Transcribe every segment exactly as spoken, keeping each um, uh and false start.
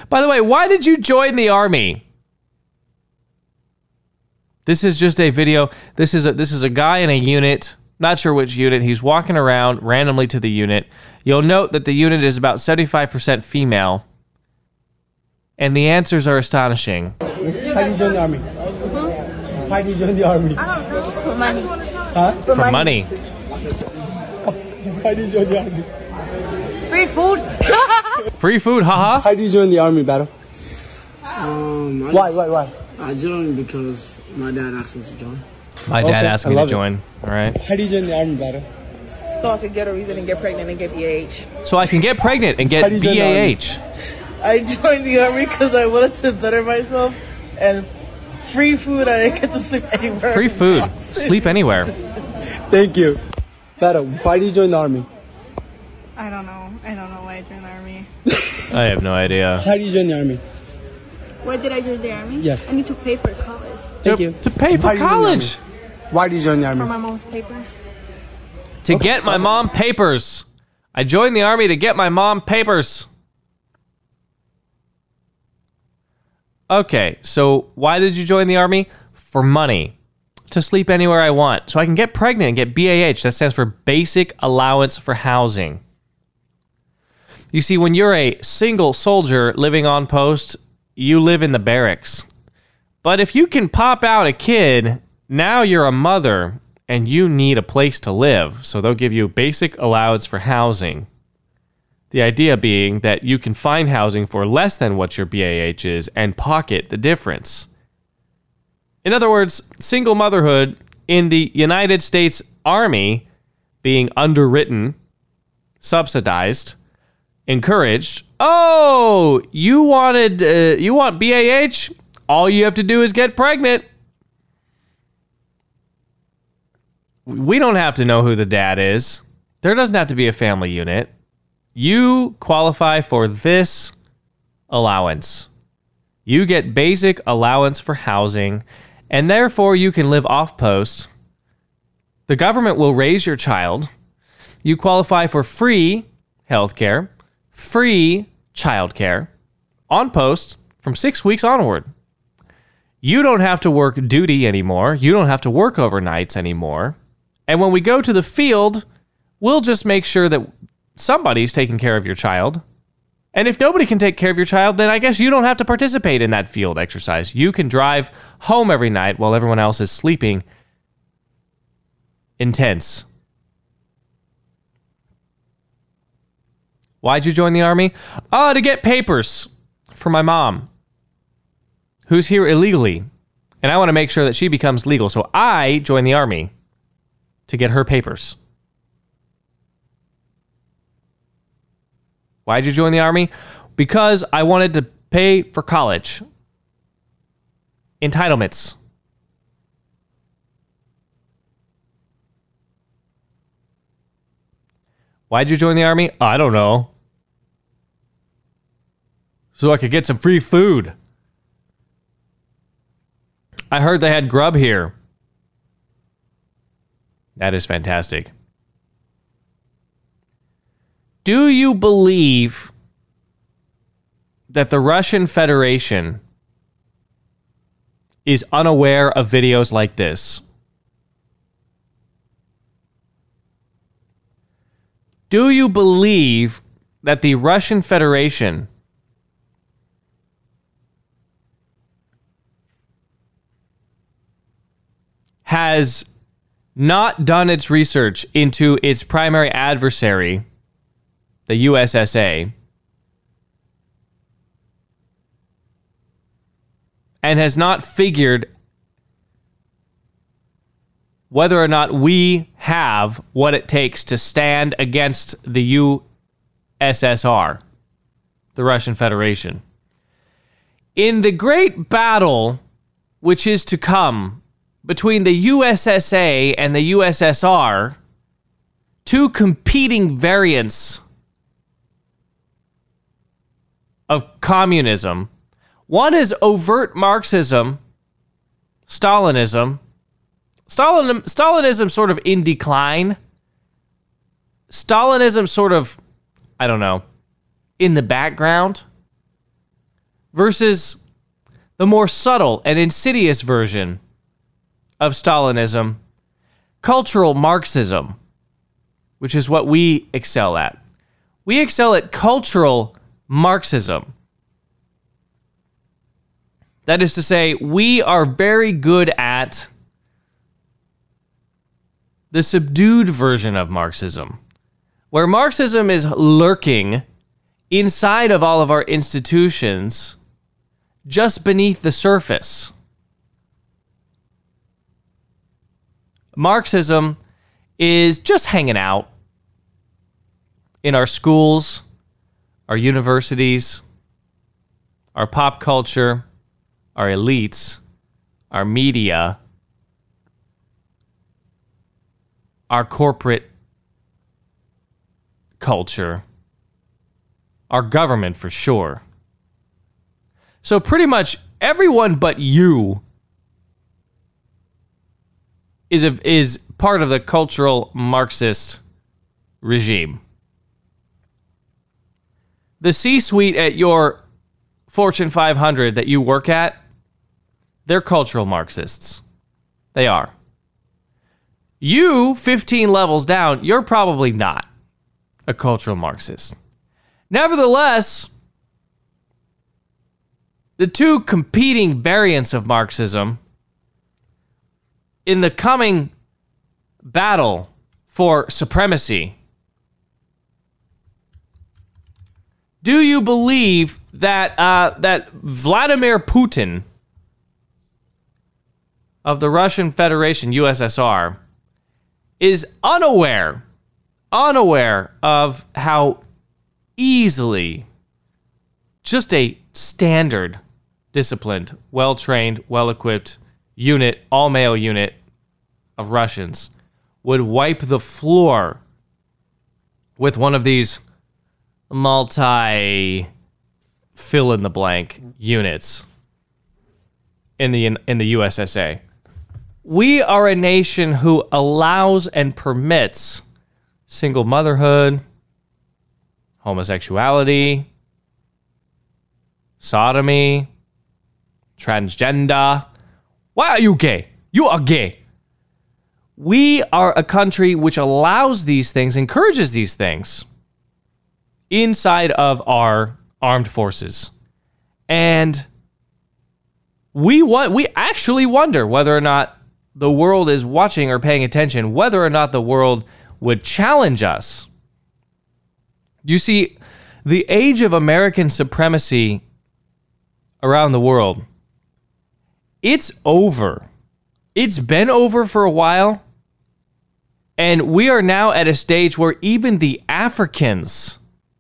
By the way, why did you join the army? This is just a video. This is a this is a guy in a unit. Not sure which unit. He's walking around randomly to the unit. You'll note that the unit is about seventy-five percent female. And the answers are astonishing. Why did you join the army? Hmm? Why did you join the army? I don't know. For money. Huh? For, For money. money. Why did you join the army? Free food. Free food, haha. Why did you join the army, Battle? Um, I why, why, why? I joined because my dad asked me to join. My dad okay, asked me to join. It. All right. Why did you join the army, Battle? So I could get a reason and get pregnant and get B A H. So I can get pregnant and get B A H. I joined the army because I wanted to better myself, and free food, I get to sleep anywhere. Free food, sleep anywhere. Thank you. Battle, why did you join the army? I don't know. I don't know why I joined the army. I have no idea. Why did you join the army? Why did I join the army? Yes. I need to pay for college. Thank to, you. To pay for college. Why did you join the army? For my mom's papers. To okay. get my mom papers. I joined the army to get my mom papers. Okay, so why did you join the army? For money. To sleep anywhere I want. So I can get pregnant and get B A H. That stands for Basic Allowance for Housing. You see, when you're a single soldier living on post, you live in the barracks. But if you can pop out a kid, now you're a mother and you need a place to live. So they'll give you Basic Allowance for Housing. The idea being that you can find housing for less than what your B A H is and pocket the difference. In other words, single motherhood in the United States Army being underwritten, subsidized, encouraged. Oh, you wanted, uh, you want B A H? All you have to do is get pregnant. We don't have to know who the dad is. There doesn't have to be a family unit. You qualify for this allowance. You get Basic Allowance for Housing, and therefore you can live off post. The government will raise your child. You qualify for free healthcare, free childcare, on post from six weeks onward. You don't have to work duty anymore. You don't have to work overnights anymore. And when we go to the field, we'll just make sure that somebody's taking care of your child. And if nobody can take care of your child, then I guess you don't have to participate in that field exercise. You can drive home every night while everyone else is sleeping. Intense. Why'd you join the army? Uh, to get papers for my mom, who's here illegally. And I want to make sure that she becomes legal. So I joined the army to get her papers. Why'd you join the army? Because I wanted to pay for college. Entitlements. Why'd you join the army? I don't know. So I could get some free food. I heard they had grub here. That is fantastic. Do you believe that the Russian Federation is unaware of videos like this? Do you believe that the Russian Federation has not done its research into its primary adversary, the U S S A, and has not figured whether or not we have what it takes to stand against the U S S R, the Russian Federation? In the great battle which is to come between the U S S A and the U S S R, two competing variants of communism. One is overt Marxism, Stalinism. Stalin, Stalinism sort of in decline. Stalinism sort of, I don't know, in the background. versus the more subtle and insidious version of Stalinism, cultural Marxism, which is what we excel at. We excel at cultural Marxism. That is to say, we are very good at the subdued version of Marxism, where Marxism is lurking inside of all of our institutions, just beneath the surface. Marxism is just hanging out in our schools, our universities, our pop culture, our elites, our media, our corporate culture, our government for sure. So pretty much everyone but you is a, is part of the cultural Marxist regime. The C-suite at your Fortune five hundred that you work at, they're cultural Marxists. They are. You, fifteen levels down, you're probably not a cultural Marxist. Nevertheless, the two competing variants of Marxism in the coming battle for supremacy, do you believe that uh, that Vladimir Putin of the Russian Federation, U S S R, is unaware, unaware of how easily just a standard, disciplined, well-trained, well-equipped unit, all-male unit of Russians would wipe the floor with one of these multi fill-in-the-blank units in the in the U S S A? We are a nation who allows and permits single motherhood, homosexuality, sodomy, transgender. Why are you gay? You are gay. We are a country which allows these things, encourages these things inside of our armed forces. And we want, we actually wonder whether or not the world is watching or paying attention, whether or not the world would challenge us. You see, the age of American supremacy around the world, it's over. It's been over for a while, and we are now at a stage where even the Africans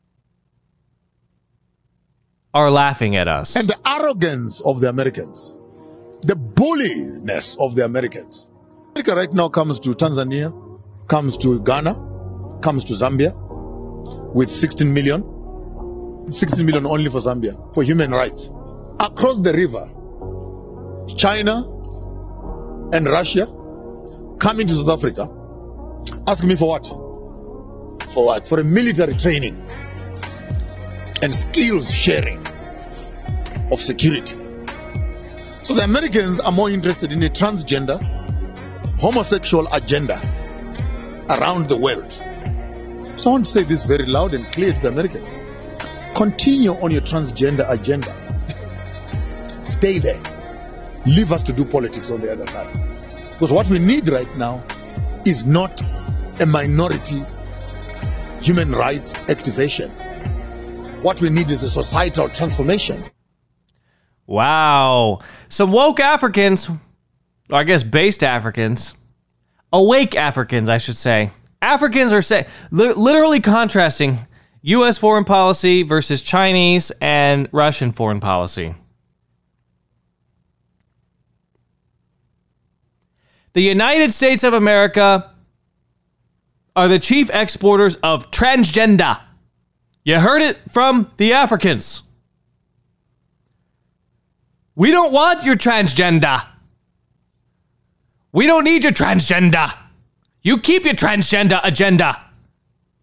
are laughing at us. And the arrogance of the Americans, the bulliness of the Americans. America right now comes to Tanzania, comes to Ghana, comes to Zambia with sixteen million. sixteen million only for Zambia, for human rights. Across the river, China and Russia come into South Africa, asking me for what? For what? For a military training and skills sharing of security. So the Americans are more interested in a transgender, homosexual agenda around the world. So I want to say this very loud and clear to the Americans. Continue on your transgender agenda. Stay there. Leave us to do politics on the other side. Because what we need right now is not a minority human rights activation. What we need is a societal transformation. Wow. Some woke Africans, or I guess based Africans, awake Africans, I should say. Africans are say, li- literally contrasting U S foreign policy versus Chinese and Russian foreign policy. The United States of America are the chief exporters of transgender. You heard it from the Africans. We don't want your transgender. We don't need your transgender. You keep your transgender agenda.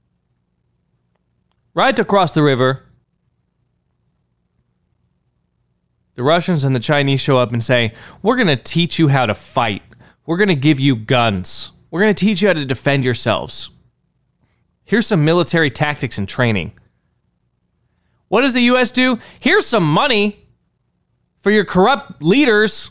Right across the river, The Russians and the Chinese show up and say, we're going to teach you how to fight. We're going to give you guns. We're going to teach you how to defend yourselves. Here's some military tactics and training. What does the U S do? Here's some money for your corrupt leaders.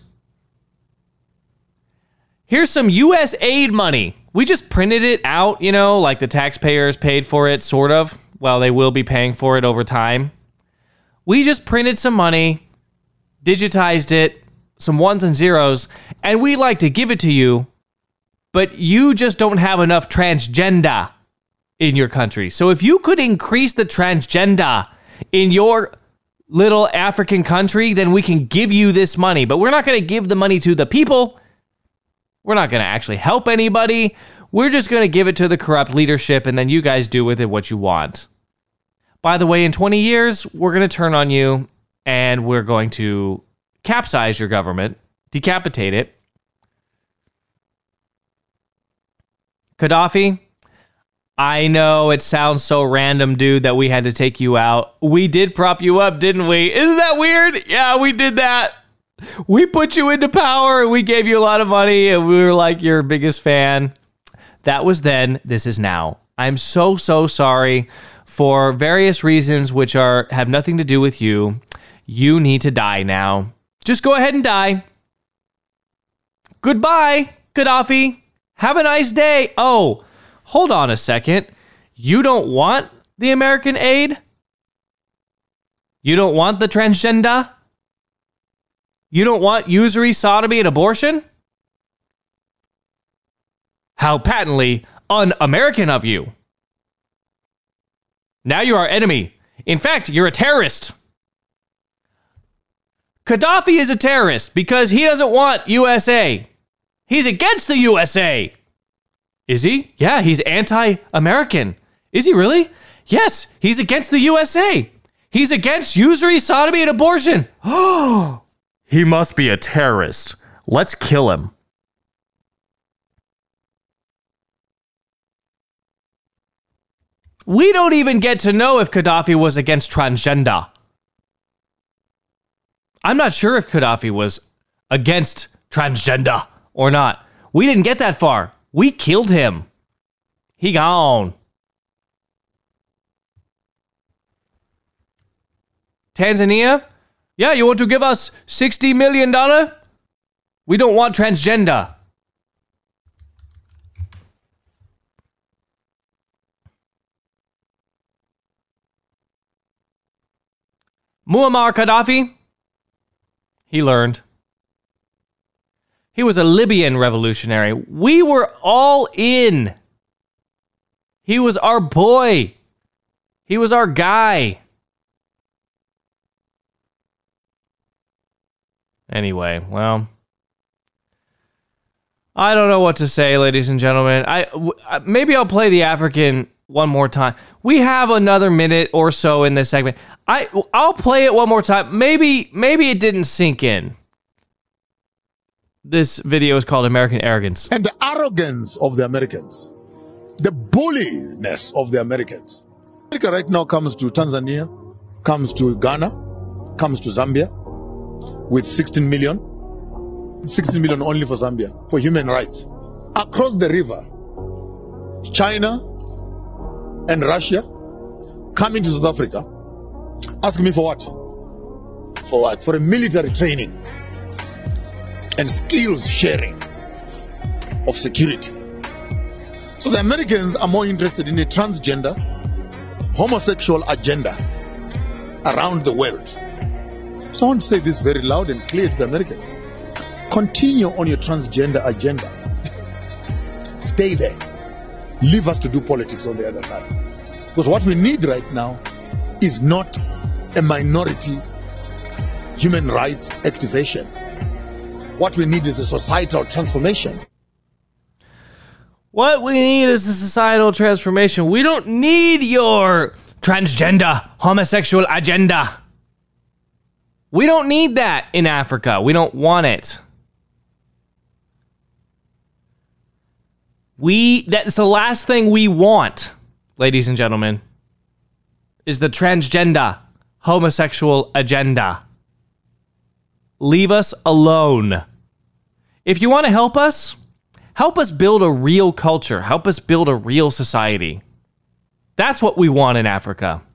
Here's some U S aid money. We just printed it out, you know, like the taxpayers paid for it, sort of. Well, they will be paying for it over time. We just printed some money, digitized it, some ones and zeros, and we'd like to give it to you, but you just don't have enough transgender in your country. So if you could increase the transgender in your little African country, then we can give you this money. But we're not going to give the money to the people. We're not going to actually help anybody. We're just going to give it to the corrupt leadership, and then you guys do with it what you want. By the way, in twenty years, we're going to turn on you, and we're going to capsize your government, decapitate it. Gaddafi, I know it sounds so random, dude, that we had to take you out. We did prop you up, didn't we? Isn't that weird? Yeah, we did that. We put you into power, and we gave you a lot of money, and we were like your biggest fan. That was then. This is now. I'm so, so sorry for various reasons which are have nothing to do with you. You need to die now. Just go ahead and die. Goodbye, Gaddafi. Have a nice day. Oh, hold on a second. You don't want the American aid? You don't want the transgender? You don't want usury, sodomy, and abortion? How patently un-American of you. Now you're our enemy. In fact, you're a terrorist. Gaddafi is a terrorist because he doesn't want U S A. He's against the U S A. Is he? Yeah, he's anti-American. Is he really? Yes, he's against the U S A. He's against usury, sodomy, and abortion. Oh, he must be a terrorist. Let's kill him. We don't even get to know if Gaddafi was against transgender. I'm not sure if Gaddafi was against transgender or not. We didn't get that far. We killed him. He gone. Tanzania? Yeah, you want to give us sixty million dollars? We don't want transgender. Muammar Gaddafi? He learned. He was a Libyan revolutionary. We were all in. He was our boy. He was our guy. Anyway, well, I don't know what to say, ladies and gentlemen. I w- maybe I'll play the African one more time. We have another minute or so in this segment. I I'll play it one more time. Maybe maybe it didn't sink in. This video is called American Arrogance. And the arrogance of the Americans, the bulliness of the Americans. America right now comes to Tanzania, comes to Ghana, comes to Zambia with sixteen million. sixteen million only for Zambia, for human rights. Across the river, China and Russia coming to South Africa, asking me for what? For what? For a military training and skills sharing of security. So the Americans are more interested in a transgender, homosexual agenda around the world. So I want to say this very loud and clear to the Americans. Continue on your transgender agenda. Stay there. Leave us to do politics on the other side. Because what we need right now is not a minority human rights activation. What we need is a societal transformation. What we need is a societal transformation. We don't need your transgender, homosexual agenda. We don't need that in Africa. We don't want it. We, that's the last thing we want, ladies and gentlemen, is the transgender, homosexual agenda. leave us alone. If you want to help us, help us build a real culture. Help us build a real society. That's what we want in Africa.